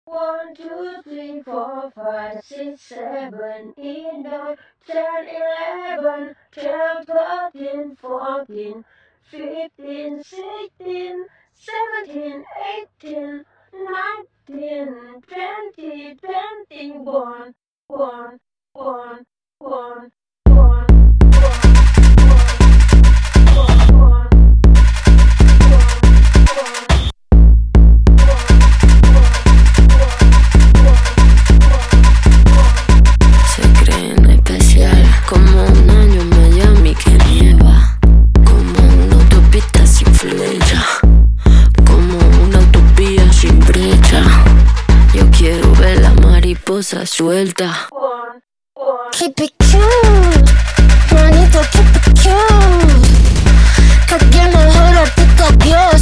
1, 2, 3, 4, 5, 6, 7, 8, 9, 10, 11, 12, 13, 14, 15, 16, 17, 18, 19, 20, 21, 1, 1, 1, 1, 1, 1. Se creen especial, como un año en Miami que nieva, como una autopista sin flecha, como una utopía sin brecha. Yo quiero ver la mariposa suelta. Keep it cute, manito, keep it cute. Que aquí el mejor artista Dios.